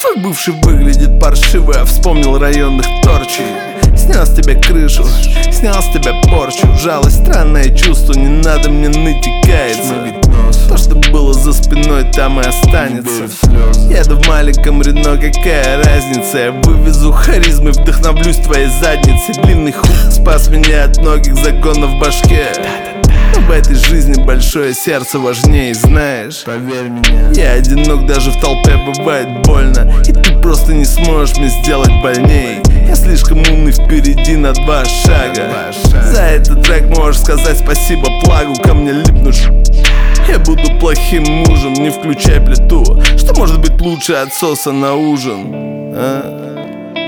Твой бывший выглядит паршиво, я вспомнил районных торчей. Снял с тебя крышу, снял с тебя порчу. Жалость, странное чувство, не надо мне ныть и каяться. То, что было за спиной, там и останется. Еду в маленьком Рено, какая разница? Я вывезу харизмы, вдохновлюсь твоей задницей. Длинный хук спас меня от многих загонов в башке. Но в этой жизни большое сердце важнее, знаешь. Поверь мне, я одинок, даже в толпе бывает больно. И ты просто не сможешь мне сделать больней. Я слишком умный, впереди на 2 шага. За этот трек можешь сказать спасибо плагу. Ко мне липнуть, я буду плохим мужем, не включай плиту. Что может быть лучше отсоса на ужин, а?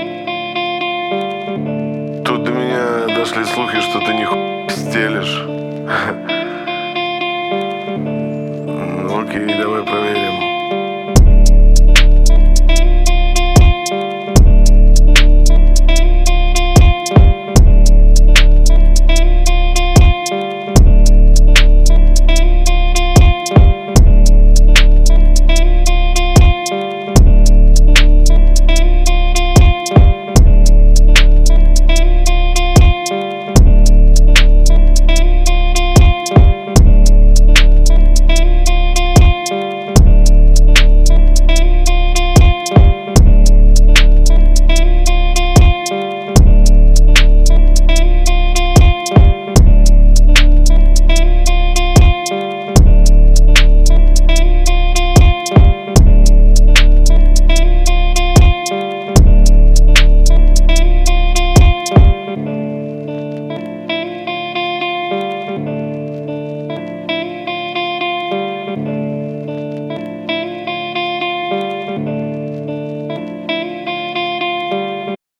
Тут до меня дошли слухи, что ты нихуя стелишь. Ну окей, давай проверим.